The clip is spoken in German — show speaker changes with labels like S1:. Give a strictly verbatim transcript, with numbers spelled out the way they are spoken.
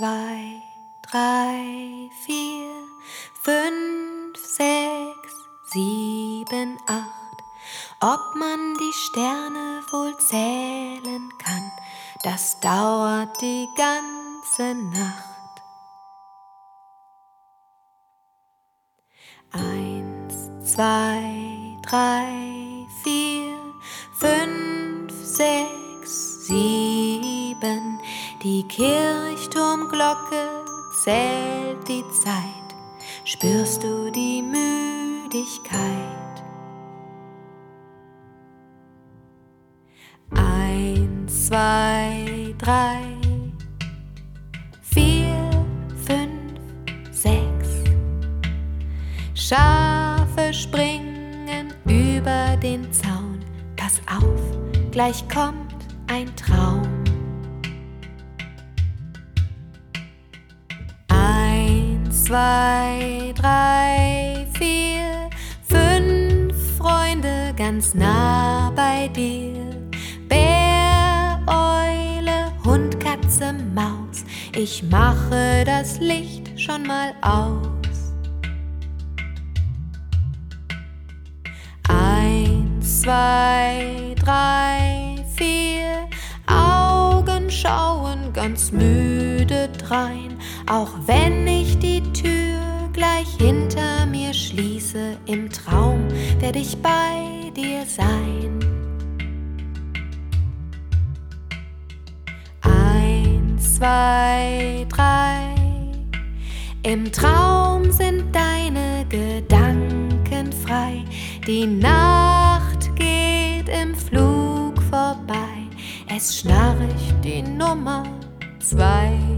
S1: zwei, drei, vier, fünf, sechs, sieben, acht. Ob man die Sterne wohl zählen kann, das dauert die ganze Nacht. Eins, zwei, drei, vier, fünf, sechs, sieben. Die Kirchturmglocke zählt die Zeit. Spürst du die Müdigkeit? Eins, zwei, drei, vier, fünf, sechs. Schafe springen über den Zaun. Pass auf, gleich kommt ein Traum. Eins, zwei, drei, vier, fünf Freunde ganz nah bei dir. Bär, Eule, Hund, Katze, Maus. Ich mache das Licht schon mal aus. Eins, zwei, drei, vier. Augen schauen ganz müde drein. Auch wenn ich die Tür gleich hinter mir schließe, im Traum werd ich bei dir sein. Eins, zwei, drei. Im Traum sind deine Gedanken frei. Die Nacht geht im Flug vorbei. Es schnarcht die Nummer zwei.